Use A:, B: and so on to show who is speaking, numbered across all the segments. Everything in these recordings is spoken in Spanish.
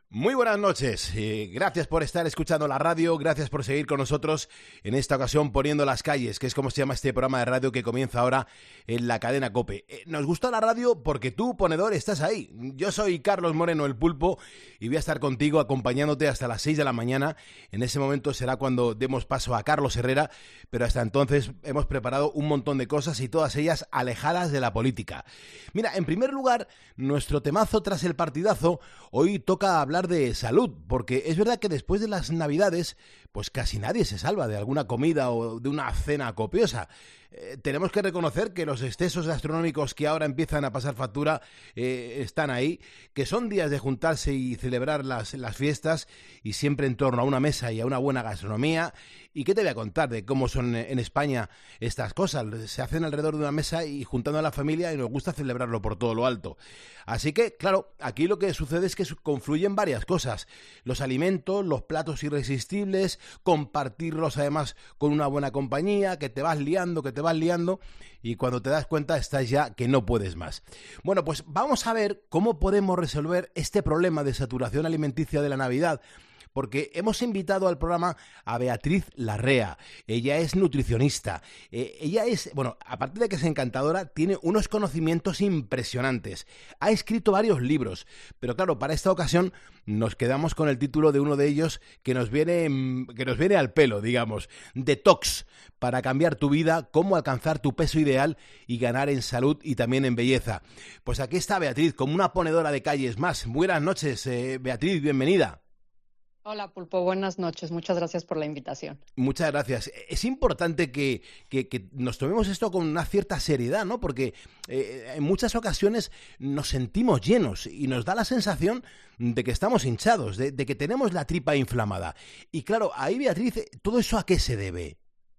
A: Muy buenas noches, gracias por estar escuchando la radio, gracias por seguir con nosotros en esta ocasión Poniendo las calles, que es como se llama este programa de radio que comienza ahora en la cadena COPE. Nos gusta la radio porque tú, ponedor, estás ahí. Yo soy Carlos Moreno, el Pulpo, y voy a estar contigo acompañándote hasta las 6 de la mañana. En ese momento será cuando demos paso a Carlos Herrera, pero hasta entonces hemos preparado un montón de cosas y todas ellas alejadas de la política. Mira, en primer lugar, nuestro temazo tras el partidazo, hoy toca hablar de salud, porque es verdad que después de las Navidades, pues casi nadie se salva de alguna comida o de una cena copiosa. Tenemos que reconocer que los excesos gastronómicos que ahora empiezan a pasar factura están ahí, que son días de juntarse y celebrar las fiestas y siempre en torno a una mesa y a una buena gastronomía. ¿Y qué te voy a contar de cómo son en España estas cosas? Se hacen alrededor de una mesa y juntando a la familia y nos gusta celebrarlo por todo lo alto. Así que, claro, aquí lo que sucede es que confluyen varias cosas. Los alimentos, los platos irresistibles, compartirlos además con una buena compañía, que te vas liando y cuando te das cuenta estás ya que no puedes más. Bueno, pues vamos a ver cómo podemos resolver este problema de saturación alimenticia de la Navidad, porque hemos invitado al programa a Beatriz Larrea. Ella es nutricionista. Ella es, bueno, aparte de que es encantadora, tiene unos conocimientos impresionantes. Ha escrito varios libros, pero claro, para esta ocasión nos quedamos con el título de uno de ellos que nos viene al pelo, digamos, Detox, para cambiar tu vida, cómo alcanzar tu peso ideal y ganar en salud y también en belleza. Pues aquí está Beatriz, como una ponedora de calles más. Buenas noches, Beatriz, bienvenida.
B: Hola Pulpo, buenas noches. Muchas gracias por la invitación.
A: Muchas gracias. Es importante que nos tomemos esto con una cierta seriedad, ¿no? Porque en muchas ocasiones nos sentimos llenos y nos da la sensación de que estamos hinchados, de que tenemos la tripa inflamada. Y claro, ahí, Beatriz, ¿todo eso a qué se debe?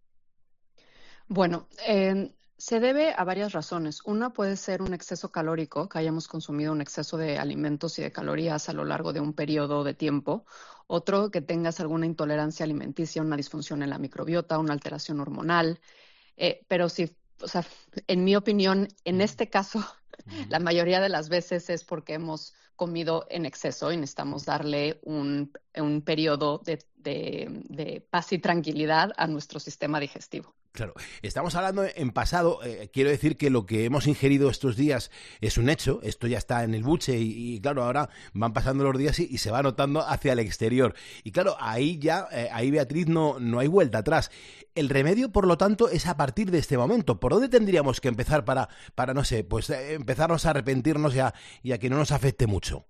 B: Bueno, se debe a varias razones. Una puede ser un exceso calórico, que hayamos consumido un exceso de alimentos y de calorías a lo largo de un periodo de tiempo. Otro, que tengas alguna intolerancia alimenticia, una disfunción en la microbiota, una alteración hormonal. Pero sí, o sea, en mi opinión, en este caso, la mayoría de las veces es porque hemos comido en exceso y necesitamos darle un periodo de paz y tranquilidad a nuestro sistema digestivo.
A: Claro, estamos hablando en pasado, quiero decir que lo que hemos ingerido estos días es un hecho, esto ya está en el buche y claro, ahora van pasando los días y se va notando hacia el exterior. Y claro, ahí ya, ahí Beatriz, no hay vuelta atrás. El remedio, por lo tanto, es a partir de este momento. ¿Por dónde tendríamos que empezar para no sé, pues empezarnos a arrepentirnos y a que no nos afecte mucho?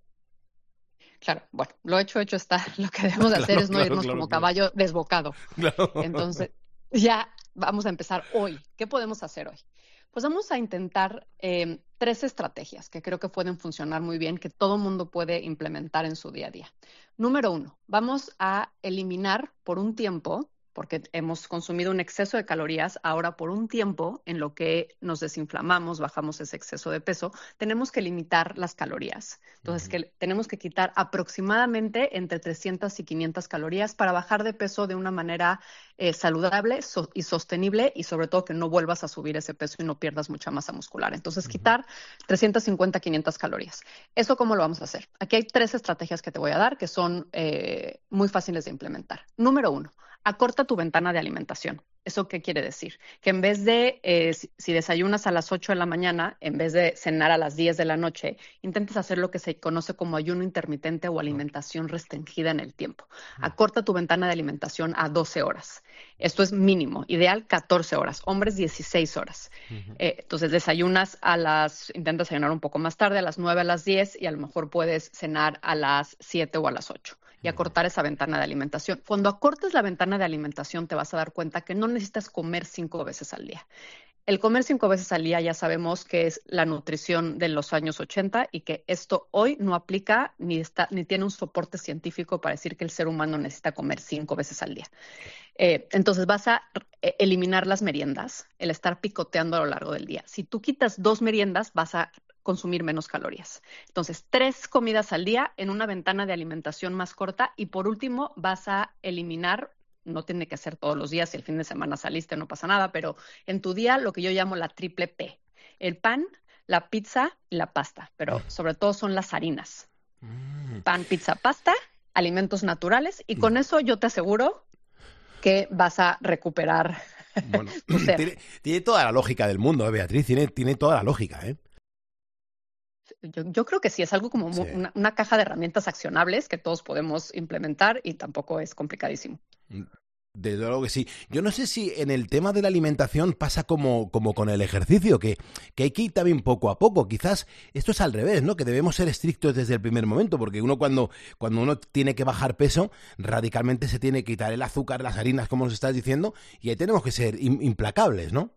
B: Claro, bueno, lo hecho está. Lo que debemos hacer es no irnos como caballo desbocado.
A: Claro.
B: Entonces, ya vamos a empezar hoy. ¿Qué podemos hacer hoy? Pues vamos a intentar 3 estrategias que creo que pueden funcionar muy bien, que todo mundo puede implementar en su día a día. Número 1, vamos a eliminar por un tiempo, porque hemos consumido un exceso de calorías, ahora por un tiempo en lo que nos desinflamamos, bajamos ese exceso de peso, tenemos que limitar las calorías. Entonces, tenemos que quitar aproximadamente entre 300 y 500 calorías para bajar de peso de una manera saludable y sostenible, y sobre todo que no vuelvas a subir ese peso y no pierdas mucha masa muscular. Entonces, quitar 350, 500 calorías. ¿Eso cómo lo vamos a hacer? Aquí hay 3 estrategias que te voy a dar que son muy fáciles de implementar. Número 1, acorta tu ventana de alimentación. ¿Eso qué quiere decir? Que en vez de, si desayunas a las 8 de la mañana, en vez de cenar a las 10 de la noche, intentes hacer lo que se conoce como ayuno intermitente o alimentación restringida en el tiempo. Acorta tu ventana de alimentación a 12 horas. Esto es mínimo, ideal 14 horas, hombres 16 horas. Entonces intentas desayunar un poco más tarde, a las 9, a las 10, y a lo mejor puedes cenar a las 7 o a las 8. Y acortar esa ventana de alimentación. Cuando acortes la ventana de alimentación, te vas a dar cuenta que no necesitas comer 5 veces al día. El comer 5 veces al día ya sabemos que es la nutrición de los años 80 y que esto hoy no aplica ni tiene un soporte científico para decir que el ser humano necesita comer 5 veces al día. Entonces vas a eliminar las meriendas, el estar picoteando a lo largo del día. Si tú quitas 2 meriendas, vas a consumir menos calorías. Entonces, 3 comidas al día en una ventana de alimentación más corta, y por último vas a eliminar, no tiene que ser todos los días, si el fin de semana saliste no pasa nada, pero en tu día lo que yo llamo la triple P: el pan, la pizza y la pasta, pero sobre todo son las harinas. Pan, pizza, pasta, alimentos naturales, y con eso yo te aseguro que vas a recuperar
A: Bueno,
B: tu ser.
A: tiene toda la lógica del mundo, Beatriz, tiene toda la lógica, ¿eh?
B: Yo creo que sí, es algo como
A: Sí.
B: una caja de herramientas accionables que todos podemos implementar y tampoco es complicadísimo.
A: Desde luego que sí. Yo no sé si en el tema de la alimentación pasa como con el ejercicio, que hay que ir también poco a poco. Quizás esto es al revés, ¿no? Que debemos ser estrictos desde el primer momento, porque uno cuando uno tiene que bajar peso, radicalmente se tiene que quitar el azúcar, las harinas, como nos estás diciendo, y ahí tenemos que ser implacables, ¿no?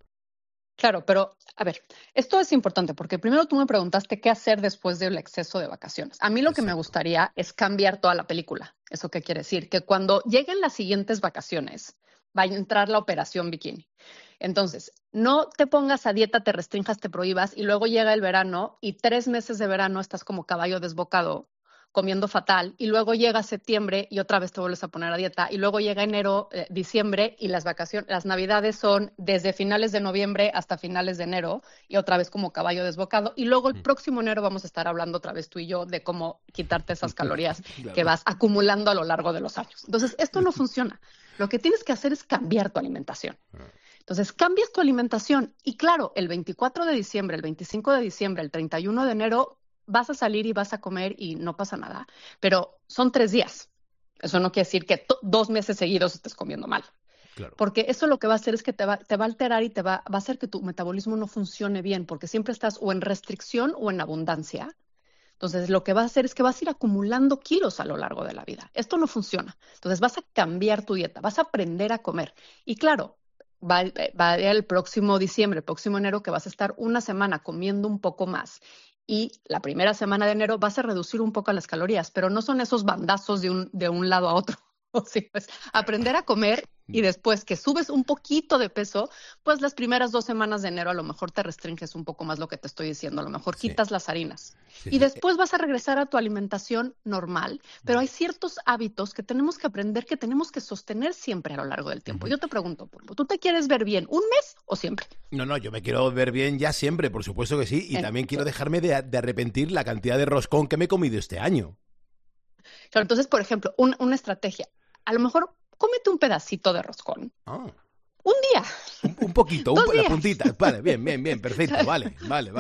B: Claro, pero a ver, esto es importante porque primero tú me preguntaste qué hacer después del exceso de vacaciones. A mí lo que me
A: Exacto.
B: gustaría es cambiar toda la película. ¿Eso qué quiere decir? Que cuando lleguen las siguientes vacaciones va a entrar la operación bikini. Entonces, no te pongas a dieta, te restrinjas, te prohíbas y luego llega el verano y 3 meses de verano estás como caballo desbocado comiendo fatal, y luego llega septiembre y otra vez te vuelves a poner a dieta, y luego llega enero, diciembre, y las vacaciones, las navidades son desde finales de noviembre hasta finales de enero, y otra vez como caballo desbocado, y luego el próximo enero vamos a estar hablando otra vez tú y yo de cómo quitarte esas calorías que
A: Claro.
B: vas acumulando a lo largo de los años. Entonces, esto no funciona. Lo que tienes que hacer es cambiar tu alimentación. Entonces, cambias tu alimentación y claro, el 24 de diciembre, el 25 de diciembre, el 31 de enero, vas a salir y vas a comer y no pasa nada, pero son 3 días. Eso no quiere decir que 2 meses seguidos estés comiendo mal,
A: Claro.
B: porque eso lo que va a hacer es que te va a alterar y va a hacer que tu metabolismo no funcione bien, porque siempre estás o en restricción o en abundancia. Entonces, lo que va a hacer es que vas a ir acumulando kilos a lo largo de la vida. Esto no funciona. Entonces, vas a cambiar tu dieta, vas a aprender a comer. Y claro, va a el próximo diciembre, el próximo enero, que vas a estar una semana comiendo un poco más. Y la primera semana de enero vas a reducir un poco las calorías, pero no son esos bandazos de un lado a otro. O sea, pues, aprender a comer y después que subes un poquito de peso, pues las primeras 2 semanas de enero a lo mejor te restringes un poco más lo que te estoy diciendo, a lo mejor
A: Sí,
B: quitas las harinas.
A: sí,
B: Y
A: sí.
B: después vas a regresar a tu alimentación normal, pero hay ciertos hábitos que tenemos que aprender, que tenemos que sostener siempre a lo largo del tiempo. Yo te pregunto, Pulpo, ¿tú te quieres ver bien un mes o siempre?
A: No, yo me quiero ver bien ya siempre, por supuesto que sí, y también quiero dejarme de arrepentir la cantidad de roscón que me he comido este año.
B: Claro, entonces, por ejemplo, una estrategia. A lo mejor cómete un pedacito de roscón.
A: Ah.
B: Un día,
A: Un poquito,
B: dos
A: la
B: días,
A: puntita. Vale, bien, perfecto. Vale.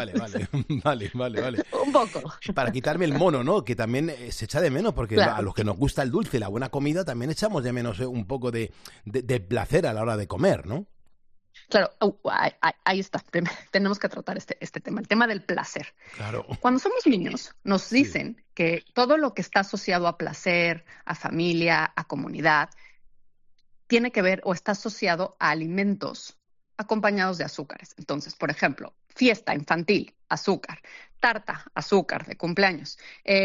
A: Vale.
B: un poco.
A: Para quitarme el mono, ¿no? Que también se echa de menos, porque a
B: Claro.
A: los que nos gusta el dulce y la buena comida también echamos de menos un poco de placer a la hora de comer, ¿no?
B: Claro, ahí está. Tenemos que tratar este tema, el tema del placer.
A: Claro.
B: Cuando somos niños, nos
A: Sí.
B: dicen que todo lo que está asociado a placer, a familia, a comunidad, tiene que ver o está asociado a alimentos acompañados de azúcares. Entonces, por ejemplo, fiesta infantil, azúcar, tarta, azúcar de cumpleaños.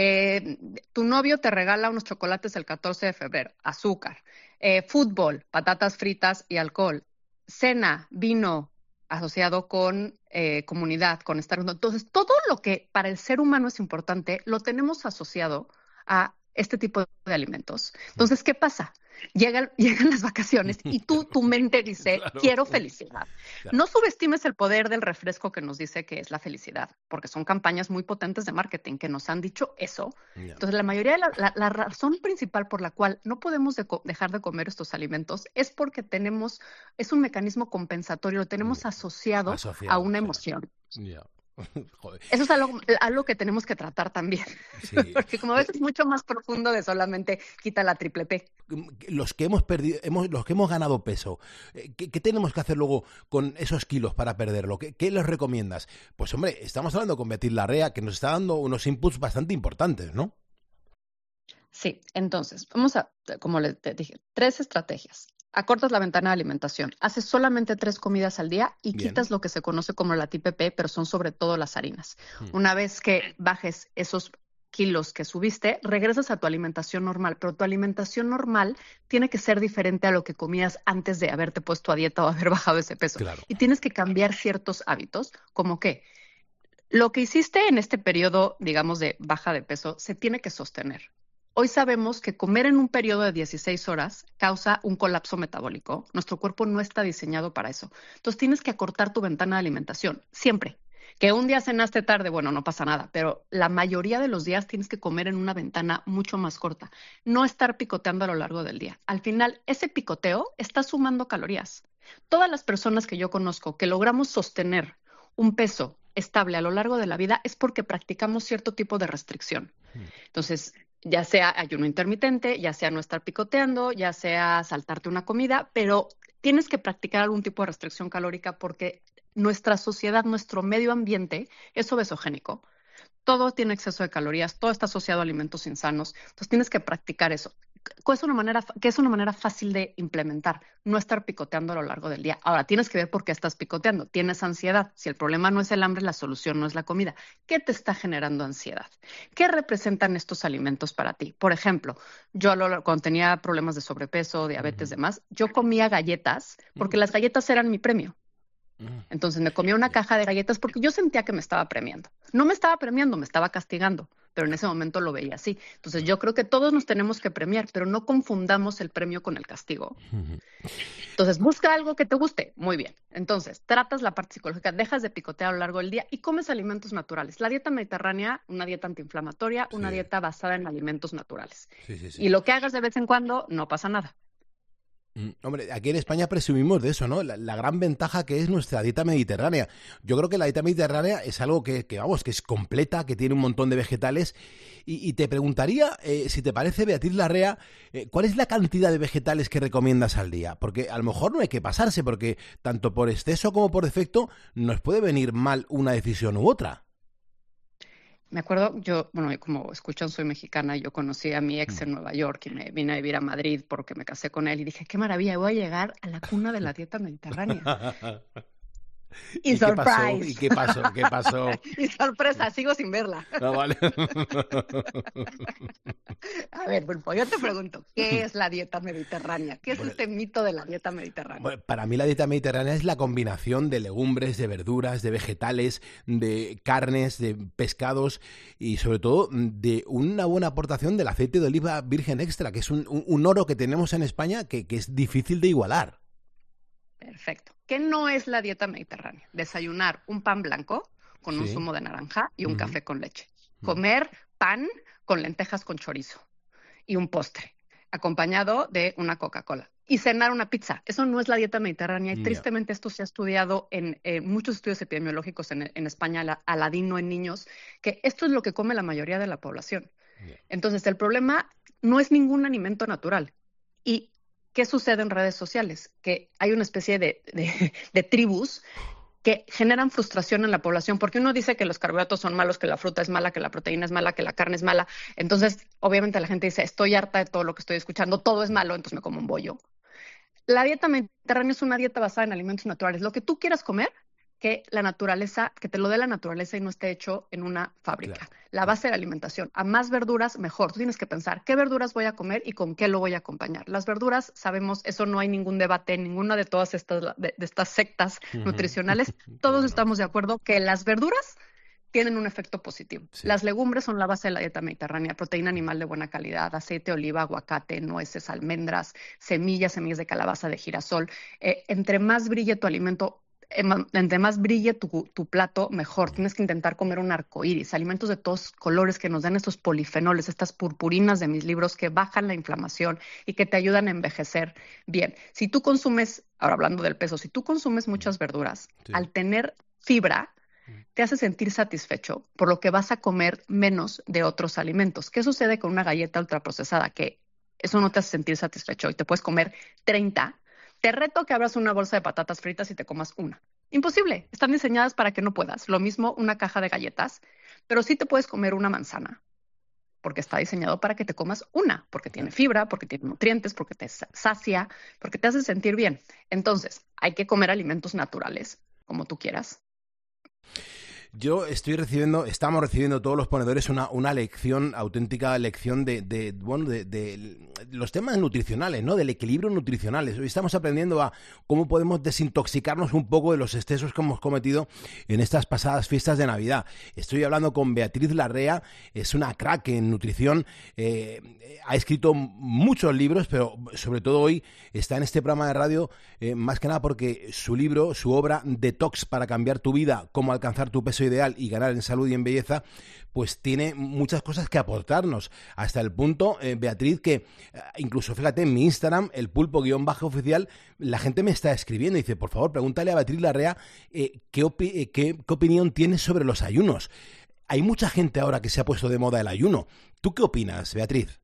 B: Tu novio te regala unos chocolates el 14 de febrero, azúcar. Fútbol, patatas fritas y alcohol. Cena, vino asociado con comunidad, con estar. Entonces, todo lo que para el ser humano es importante, lo tenemos asociado a este tipo de alimentos. Entonces, ¿qué pasa? Llegan las vacaciones y tu mente dice,
A: Claro.
B: quiero felicidad.
A: Claro.
B: No subestimes el poder del refresco que nos dice que es la felicidad, porque son campañas muy potentes de marketing que nos han dicho eso.
A: Ya.
B: Entonces, la mayoría de la razón principal por la cual no podemos dejar de comer estos alimentos es porque es un mecanismo compensatorio, lo tenemos asociado a
A: Asociado,
B: una
A: sí.
B: emoción.
A: Ya. Joder.
B: Eso es algo que tenemos que tratar también,
A: Sí.
B: porque como ves es mucho más profundo de solamente quita la triple P.
A: Los que hemos perdido, los que hemos ganado peso, ¿qué tenemos que hacer luego con esos kilos para perderlo? ¿Qué les recomiendas? Pues hombre, estamos hablando con Beatriz Larrea, que nos está dando unos inputs bastante importantes, ¿no?
B: Sí, entonces, como te dije, 3 estrategias. Acortas la ventana de alimentación, haces solamente 3 comidas al día y
A: Bien.
B: quitas lo que se conoce como la TPP, pero son sobre todo las harinas.
A: Hmm.
B: Una vez que bajes esos kilos que subiste, regresas a tu alimentación normal, pero tu alimentación normal tiene que ser diferente a lo que comías antes de haberte puesto a dieta o haber bajado ese peso.
A: Claro.
B: Y tienes que cambiar ciertos hábitos, como que lo que hiciste en este periodo, digamos, de baja de peso, se tiene que sostener. Hoy sabemos que comer en un periodo de 16 horas causa un colapso metabólico. Nuestro cuerpo no está diseñado para eso. Entonces tienes que acortar tu ventana de alimentación, siempre. Que un día cenaste tarde, bueno, no pasa nada, pero la mayoría de los días tienes que comer en una ventana mucho más corta, no estar picoteando a lo largo del día. Al final, ese picoteo está sumando calorías. Todas las personas que yo conozco que logramos sostener un peso estable a lo largo de la vida es porque practicamos cierto tipo de restricción. Entonces, ya sea ayuno intermitente, ya sea no estar picoteando, ya sea saltarte una comida, pero tienes que practicar algún tipo de restricción calórica porque nuestra sociedad, nuestro medio ambiente es obesogénico. Todo tiene exceso de calorías, todo está asociado a alimentos insanos. Entonces tienes que practicar eso. Que es una manera fácil de implementar, no estar picoteando a lo largo del día. Ahora, tienes que ver por qué estás picoteando. Tienes ansiedad. Si el problema no es el hambre, la solución no es la comida. ¿Qué te está generando ansiedad? ¿Qué representan estos alimentos para ti? Por ejemplo, yo cuando tenía problemas de sobrepeso, diabetes, demás, yo comía galletas porque las galletas eran mi premio. Entonces me comía una caja de galletas porque yo sentía que me estaba premiando. No me estaba premiando, me estaba castigando, pero en ese momento lo veía así. Entonces yo creo que todos nos tenemos que premiar, pero no confundamos el premio con el castigo. Entonces busca algo que te guste, muy bien. Entonces tratas la parte psicológica, dejas de picotear a lo largo del día y comes alimentos naturales. La dieta mediterránea, una dieta antiinflamatoria, una dieta basada en alimentos naturales. Y lo que hagas de vez en cuando, no pasa nada.
A: Hombre, aquí en España presumimos de eso, ¿no? La gran ventaja que es nuestra dieta mediterránea. Yo creo que la dieta mediterránea es algo que es completa, que tiene un montón de vegetales. Y te preguntaría, si te parece, Beatriz Larrea, ¿cuál es la cantidad de vegetales que recomiendas al día? Porque a lo mejor no hay que pasarse, porque tanto por exceso como por defecto nos puede venir mal una decisión u otra.
B: Me acuerdo, como escuchan, soy mexicana, yo conocí a mi ex en Nueva York y me vine a vivir a Madrid porque me casé con él y dije, qué maravilla, voy a llegar a la cuna de la dieta mediterránea. Y surprise.
A: ¿Y qué pasó? ¿Qué pasó?
B: Y sorpresa, sigo sin verla.
A: No, vale.
B: A ver, Pulpo, yo te pregunto, ¿qué es la dieta mediterránea? ¿Qué es este mito de la dieta mediterránea?
A: Bueno, para mí la dieta mediterránea es la combinación de legumbres, de verduras, de vegetales, de carnes, de pescados y sobre todo de una buena aportación del aceite de oliva virgen extra, que es un oro que tenemos en España que es difícil de igualar.
B: Perfecto. ¿Qué no es la dieta mediterránea? Desayunar un pan blanco con un zumo de naranja y un café con leche. Comer pan con lentejas con chorizo y un postre, acompañado de una Coca-Cola. Y cenar una pizza. Eso no es la dieta mediterránea. Y tristemente esto se ha estudiado en muchos estudios epidemiológicos en España, Aladino en niños, que esto es lo que come la mayoría de la población. Entonces, el problema no es ningún alimento natural. Y ¿qué sucede en redes sociales? Que hay una especie de tribus que generan frustración en la población, porque uno dice que los carbohidratos son malos, que la fruta es mala, que la proteína es mala, que la carne es mala. Entonces, obviamente la gente dice, estoy harta de todo lo que estoy escuchando, todo es malo, entonces me como un bollo. La dieta mediterránea es una dieta basada en alimentos naturales. Lo que tú quieras comer, que la naturaleza, que te lo dé la naturaleza y no esté hecho en una fábrica. Claro. La base de la alimentación. A más verduras, mejor. Tú tienes que pensar qué verduras voy a comer y con qué lo voy a acompañar. Las verduras, sabemos, eso no hay ningún debate en ninguna de todas estas, de estas sectas nutricionales. Todos estamos de acuerdo que las verduras tienen un efecto positivo. Sí. Las legumbres son la base de la dieta mediterránea, proteína animal de buena calidad, aceite de oliva, aguacate, nueces, almendras, semillas de calabaza, de girasol. Entre más brille tu alimento, entre más brille tu plato, mejor. Tienes que intentar comer un arcoíris, alimentos de todos colores que nos dan estos polifenoles, estas purpurinas de mis libros que bajan la inflamación y que te ayudan a envejecer bien. Si tú consumes, ahora hablando del peso, si tú consumes muchas verduras, al tener fibra, te hace sentir satisfecho, por lo que vas a comer menos de otros alimentos. ¿Qué sucede con una galleta ultraprocesada? Que eso no te hace sentir satisfecho y te puedes comer 30. Te reto que abras una bolsa de patatas fritas y te comas una. Imposible, están diseñadas para que no puedas. Lo mismo una caja de galletas, pero sí te puedes comer una manzana, porque está diseñado para que te comas una, porque tiene fibra, porque tiene nutrientes, porque te sacia, porque te hace sentir bien. Entonces, hay que comer alimentos naturales, como tú quieras.
A: Estamos recibiendo todos los ponedores una lección, auténtica lección de los temas nutricionales, ¿no? Del equilibrio nutricional. Hoy estamos aprendiendo a cómo podemos desintoxicarnos un poco de los excesos que hemos cometido en estas pasadas fiestas de Navidad. Estoy hablando con Beatriz Larrea, es una crack en nutrición, ha escrito muchos libros, pero sobre todo hoy está en este programa de radio, más que nada porque su libro, su obra Detox para cambiar tu vida, cómo alcanzar tu peso ideal y ganar en salud y en belleza, pues tiene muchas cosas que aportarnos, hasta el punto, Beatriz, que incluso fíjate en mi Instagram, el pulpo_oficial, la gente me está escribiendo y dice, por favor, pregúntale a Beatriz Larrea qué opinión tienes sobre los ayunos. Hay mucha gente ahora que se ha puesto de moda el ayuno. ¿Tú qué opinas, Beatriz?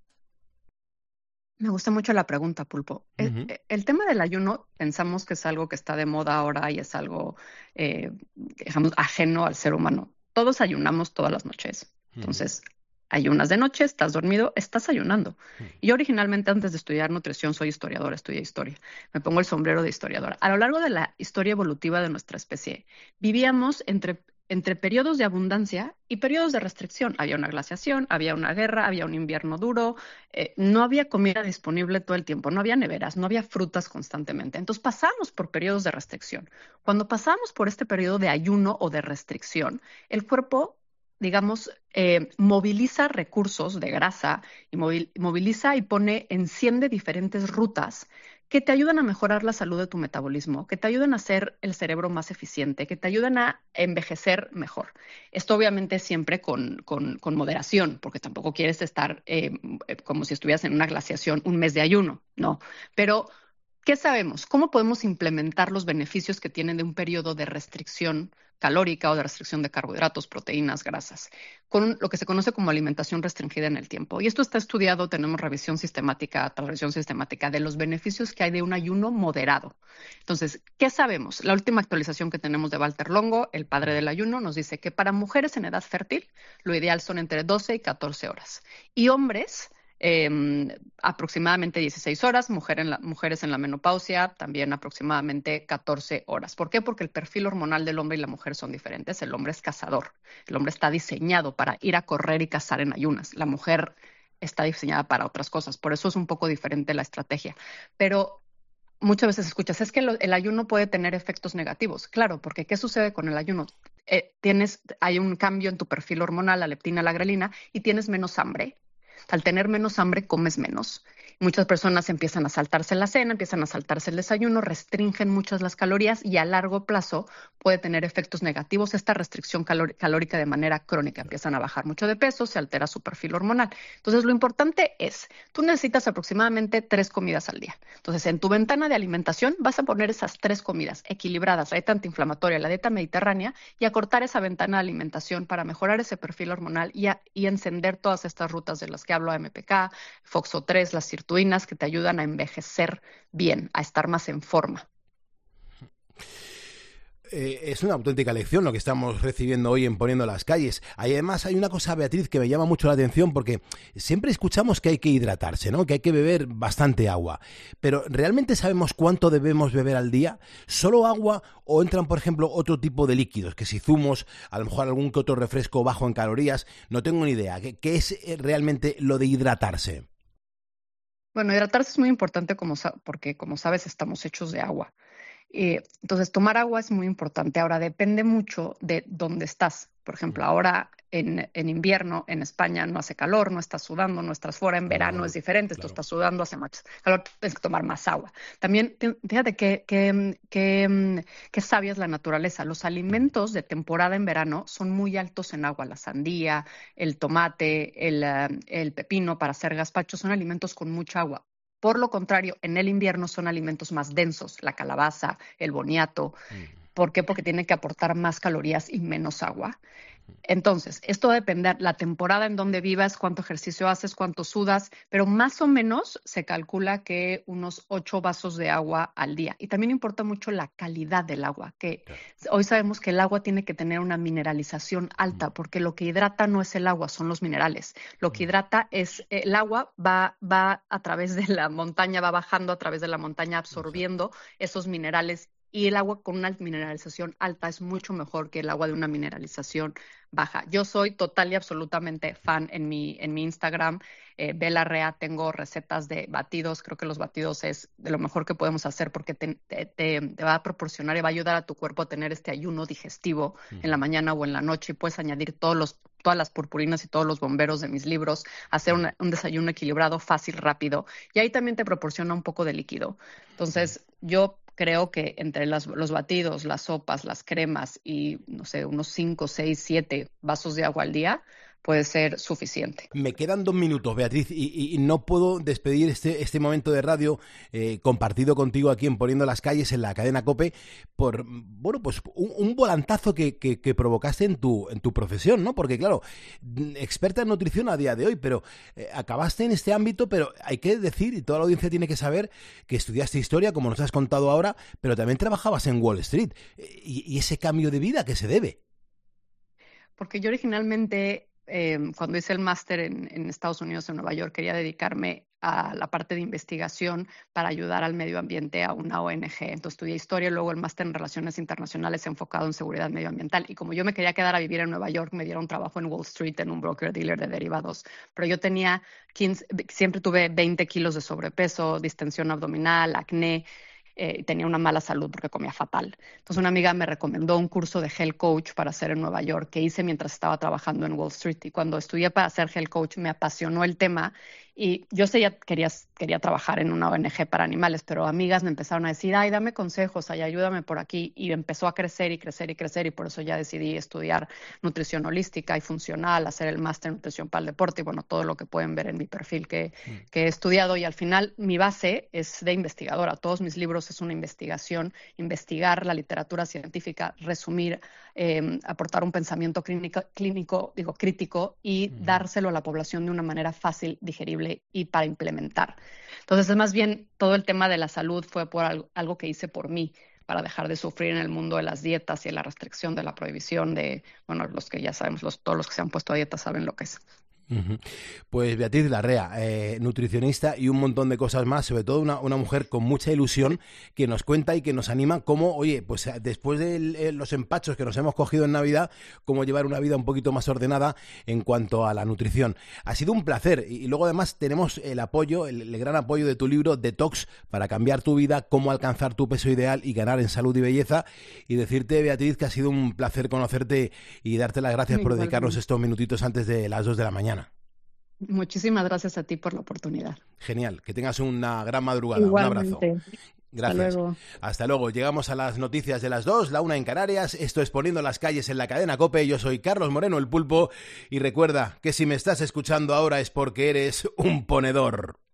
B: Me gusta mucho la pregunta, Pulpo.
A: Uh-huh.
B: El tema del ayuno pensamos que es algo que está de moda ahora y es algo, digamos, ajeno al ser humano. Todos ayunamos todas las noches. Entonces, ayunas de noche, estás dormido, estás ayunando. Y yo originalmente, antes de estudiar nutrición, soy historiadora, estudié historia. Me pongo el sombrero de historiadora. A lo largo de la historia evolutiva de nuestra especie, vivíamos entre periodos de abundancia y periodos de restricción. Había una glaciación, había una guerra, había un invierno duro, no había comida disponible todo el tiempo, no había neveras, no había frutas constantemente. Entonces pasamos por periodos de restricción. Cuando pasamos por este periodo de ayuno o de restricción, el cuerpo, digamos, moviliza recursos de grasa y moviliza y enciende diferentes rutas que te ayudan a mejorar la salud de tu metabolismo, que te ayudan a hacer el cerebro más eficiente, que te ayudan a envejecer mejor. Esto obviamente siempre con moderación, porque tampoco quieres estar como si estuvieras en una glaciación un mes de ayuno, no. Pero, ¿qué sabemos? ¿Cómo podemos implementar los beneficios que tienen de un periodo de restricción calórica o de restricción de carbohidratos, proteínas, grasas, con lo que se conoce como alimentación restringida en el tiempo? Y esto está estudiado, tenemos revisión sistemática tras revisión sistemática de los beneficios que hay de un ayuno moderado. Entonces, ¿qué sabemos? La última actualización que tenemos de Walter Longo, el padre del ayuno, nos dice que para mujeres en edad fértil, lo ideal son entre 12 y 14 horas. Y hombres, aproximadamente 16 horas, mujeres en la menopausia también aproximadamente 14 horas. ¿Por qué? Porque el perfil hormonal del hombre y la mujer son diferentes. El hombre es cazador, el hombre está diseñado para ir a correr y cazar en ayunas. La mujer está diseñada para otras cosas, por eso es un poco diferente la estrategia. Pero muchas veces escuchas, es que el ayuno puede tener efectos negativos. Claro, porque ¿qué sucede con el ayuno? Hay un cambio en tu perfil hormonal, la leptina, la grelina, y tienes menos hambre. Al tener menos hambre, comes menos. Muchas personas empiezan a saltarse la cena, empiezan a saltarse el desayuno, restringen muchas las calorías y a largo plazo puede tener efectos negativos esta restricción calórica de manera crónica. Empiezan a bajar mucho de peso, se altera su perfil hormonal. Entonces, lo importante es, tú necesitas aproximadamente 3 comidas al día. Entonces, en tu ventana de alimentación vas a poner esas 3 comidas equilibradas, la dieta antiinflamatoria, la dieta mediterránea, y acortar esa ventana de alimentación para mejorar ese perfil hormonal y encender todas estas rutas de las que hablo, AMPK, FOXO3, las sirtuinas, que te ayudan a envejecer bien, a estar más en forma.
A: Es una auténtica lección lo que estamos recibiendo hoy en Poniendo las Calles. Además, hay una cosa, Beatriz, que me llama mucho la atención, porque siempre escuchamos que hay que hidratarse, ¿no? Que hay que beber bastante agua. Pero, ¿realmente sabemos cuánto debemos beber al día? ¿Solo agua o entran, por ejemplo, otro tipo de líquidos? Que si zumos, a lo mejor algún que otro refresco bajo en calorías, no tengo ni idea. ¿Qué es realmente lo de hidratarse?
B: Bueno, hidratarse es muy importante porque, como sabes, estamos hechos de agua. Entonces, tomar agua es muy importante. Ahora, depende mucho de dónde estás. Por ejemplo, ahora en invierno en España no hace calor, no estás sudando, no estás fuera. En verano es diferente, tú estás sudando, hace más calor, tienes que tomar más agua. También, fíjate qué sabia es la naturaleza. Los alimentos de temporada en verano son muy altos en agua. La sandía, el tomate, el pepino para hacer gazpacho son alimentos con mucha agua. Por lo contrario, en el invierno son alimentos más densos, la calabaza, el boniato. ¿Por qué? Porque tiene que aportar más calorías y menos agua. Entonces, esto va a depender la temporada en donde vivas, cuánto ejercicio haces, cuánto sudas, pero más o menos se calcula que unos 8 vasos de agua al día. Y también importa mucho la calidad del agua, que hoy sabemos que el agua tiene que tener una mineralización alta, porque lo que hidrata no es el agua, son los minerales. Lo que hidrata es el agua, va a través de la montaña, va bajando a través de la montaña, absorbiendo esos minerales y el agua con una mineralización alta es mucho mejor que el agua de una mineralización baja. Yo soy total y absolutamente fan en mi Instagram. Bella Rea, tengo recetas de batidos. Creo que los batidos es de lo mejor que podemos hacer porque te va a proporcionar y va a ayudar a tu cuerpo a tener este ayuno digestivo en la mañana o en la noche, y puedes añadir todas las purpurinas y todos los bomberos de mis libros, hacer un desayuno equilibrado, fácil, rápido, y ahí también te proporciona un poco de líquido. Entonces, yo creo que entre los batidos, las sopas, las cremas y, no sé, unos 5, 6, 7 vasos de agua al día puede ser suficiente.
A: Me quedan 2 minutos, Beatriz, y no puedo despedir este momento de radio compartido contigo aquí en Poniendo las Calles en la cadena COPE por, bueno, pues un volantazo que provocaste en tu profesión, ¿no? Porque, claro, experta en nutrición a día de hoy, pero acabaste en este ámbito, pero hay que decir, y toda la audiencia tiene que saber, que estudiaste historia, como nos has contado ahora, pero también trabajabas en Wall Street. Y ese cambio de vida, ¿a qué se debe?
B: Porque yo originalmente, cuando hice el máster en Estados Unidos, en Nueva York, quería dedicarme a la parte de investigación para ayudar al medio ambiente a una ONG. Entonces estudié historia y luego el máster en relaciones internacionales enfocado en seguridad medioambiental. Y como yo me quería quedar a vivir en Nueva York, me dieron trabajo en Wall Street en un broker dealer de derivados. Pero yo tenía siempre tuve 20 kilos de sobrepeso, distensión abdominal, acné. Tenía una mala salud porque comía fatal. Entonces una amiga me recomendó un curso de Health Coach para hacer en Nueva York que hice mientras estaba trabajando en Wall Street, y cuando estudié para ser Health Coach me apasionó el tema y yo quería trabajar en una ONG para animales, pero amigas me empezaron a decir, ay, dame consejos, ay, ayúdame por aquí, y empezó a crecer y crecer y crecer, y por eso ya decidí estudiar nutrición holística y funcional, hacer el máster en nutrición para el deporte y bueno, todo lo que pueden ver en mi perfil que he estudiado. Y al final mi base es de investigadora, todos mis libros es una investigación, investigar la literatura científica, resumir, aportar un pensamiento crítico y dárselo a la población de una manera fácil, digerible y para implementar. Entonces, es más bien todo el tema de la salud fue por algo que hice por mí, para dejar de sufrir en el mundo de las dietas y de la restricción, de la prohibición de, bueno, los que ya sabemos, todos los que se han puesto a dieta saben lo que es.
A: Pues Beatriz Larrea, nutricionista y un montón de cosas más, sobre todo una mujer con mucha ilusión que nos cuenta y que nos anima cómo, oye, pues después de los empachos que nos hemos cogido en Navidad, cómo llevar una vida un poquito más ordenada en cuanto a la nutrición. Ha sido un placer y luego además tenemos el apoyo, el gran apoyo de tu libro Detox para cambiar tu vida, cómo alcanzar tu peso ideal y ganar en salud y belleza, y decirte, Beatriz, que ha sido un placer conocerte y darte las gracias por dedicarnos estos minutitos antes de las 2 de la mañana.
B: Muchísimas gracias a ti por la oportunidad.
A: Genial, que tengas una gran madrugada.
B: Igualmente.
A: Un abrazo. Gracias. Hasta luego. Llegamos a las noticias de las 2, la 1 en Canarias. Esto es Poniendo las Calles en la cadena COPE. Yo soy Carlos Moreno, el Pulpo. Y recuerda que si me estás escuchando ahora es porque eres un ponedor.